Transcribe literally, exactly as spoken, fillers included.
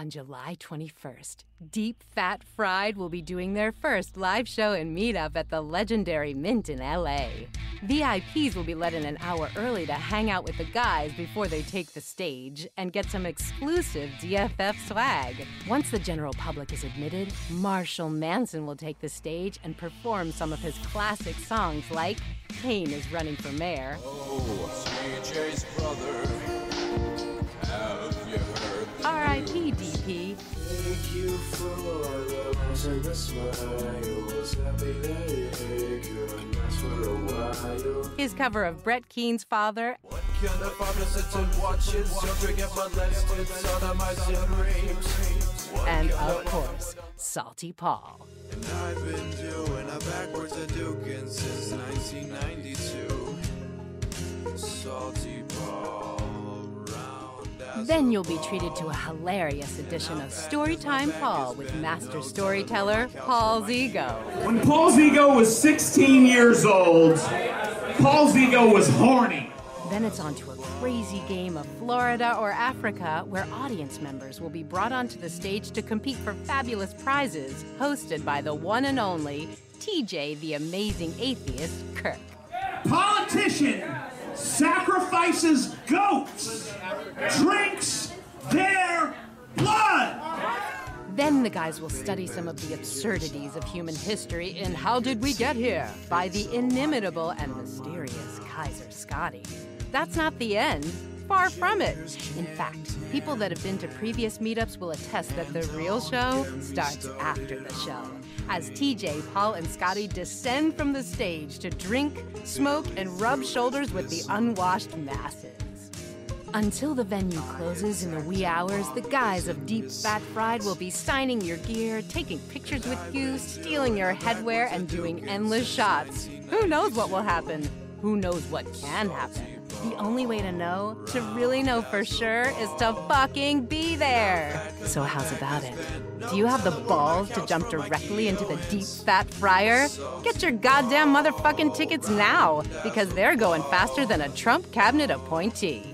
On July twenty-first, Deep Fat Fried will be doing their first live show and meetup at the legendary Mint in L A. V I Ps will be let in an hour early to hang out with the guys before they take the stage and get some exclusive D F F swag. Once the general public is admitted, Marshall Manson will take the stage and perform some of his classic songs like Kane is Running for Mayor. Oh, C J's brother, have you heard the R I P D P. Thank you for the laughs and the smiles. Happy that it could last for a while. His cover of Brett Keen's Father. What kind of father sits and watches children get molested, sodomized in dreams? What And, kind of course, Salty Paul. And I've been doing a backwards Hadouken since nineteen ninety-two. Salty Paul, round as Then a you'll be treated to a hilarious edition of Storytime Paul with master storyteller Paul Zigo. When Paul Zigo was sixteen years old, Paul Zigo was horny. Then it's on to a crazy game of Florida or Africa where audience members will be brought onto the stage to compete for fabulous prizes, hosted by the one and only T J the Amazing Atheist Kirk. Politician sacrifices goats, drinks their blood. Then the guys will study some of the absurdities of human history in How Did We Get Here? By the inimitable and mysterious Kaiser Scotty. That's not the end. Far from it. In fact, people that have been to previous meetups will attest that the real show starts after the show, as T J, Paul, and Scotty descend from the stage to drink, smoke, and rub shoulders with the unwashed masses. Until the venue closes in the wee hours, the guys of Deep Fat Fried will be signing your gear, taking pictures with you, stealing your headwear, and doing endless shots. Who knows what will happen? Who knows what can happen? The only way to know, to really know for sure, is to fucking be there. So how's about it? Do you have the balls to jump directly into the Deep Fat Fryer? Get your goddamn motherfucking tickets now, because they're going faster than a Trump cabinet appointee.